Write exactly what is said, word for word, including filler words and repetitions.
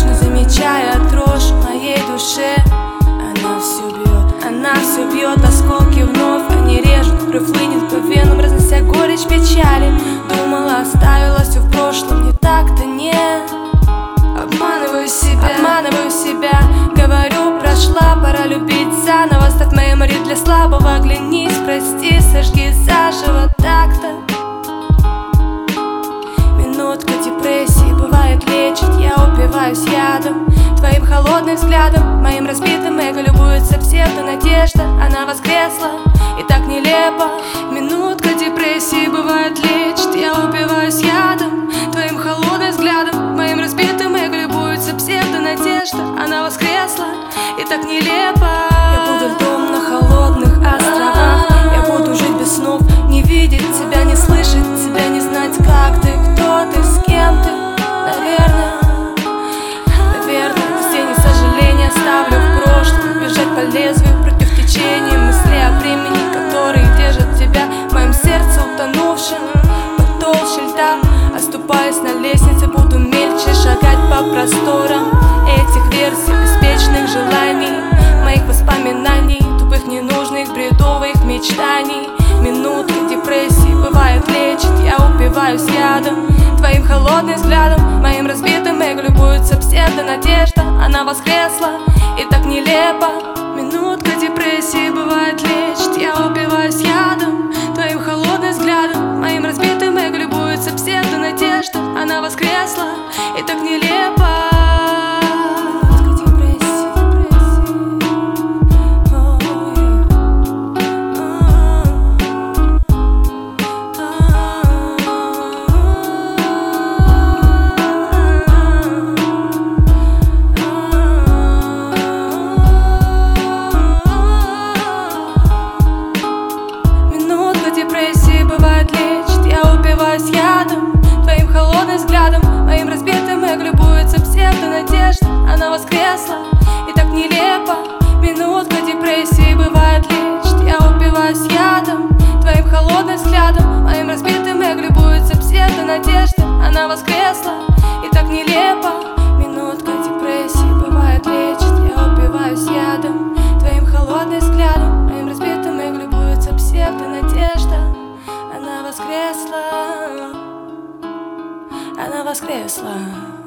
не замечая дрожь в моей душе. Она все бьет, она все бьет, осколки вновь они режут, кровь хлынет по венам, разнося горечь печали. Думала, оставила все в прошлом, не так-то нет. Обманываю себя, обманываю себя. Говорю, прошла, пора любить заново. Стать мемори для слабого, оглянись, прости, сожги заживо. Так-то минутка депрессии бывает лечит. Я упиваюсь ядом, твоим холодным взглядом, моим разбитым эго любуется псевдонадежда. Она воскресла, и так нелепо. Минутка депрессии бывает лечит. Я упиваюсь ядом, твоим холодным взглядом, моим разбитым эго любуется псевдонадежда. Она воскресла, и так нелепо. Я буду льдом на холодных островах. Я буду жить без снов, не видеть тебя, не слышать тебя, не знать, как ты, кто ты, с кем ты. Наверное, наверное, без тени сожаления оставлю в прошлом. Бежать по лезвию против течения мысли о времени, которые держат тебя в моем сердце утонувшем под толще льда. Оступаясь на лестнице, буду мельче шагать по просторам этих версий беспечных желаний, моих воспоминаний, тупых, ненужных, бредовых мечтаний. Минутка депрессии бывает лечит. Я упиваюсь ядом, твоим холодным взглядом, моим разбитым эго любуется псевдонадежда. Она воскресла, и так нелепо. Минутка депрессии бывает лечит. Я упиваюсь ядом, твоим холодным взглядом, моим разбитым эго любуется псевдонадежда. Она воскресла, и так нелепо. Депрессии бывает лечит. Я упиваюсь ядом, твоим холодным взглядом, моим разбитым эго любуется псевдонадежда. Она воскресла, и так нелепо. Минутка депрессии бывает лечит. Я упиваюсь ядом, твоим холодным взглядом, моим разбитым эго любуется псевдонадежда. Она воскресла, и так нелепо. Минутка депрессии бывает лечит. Я упиваюсь ядом, твоим холодным взглядом, моим разбитым эго любуется псевдонадежда. Она воскресла, она воскресла.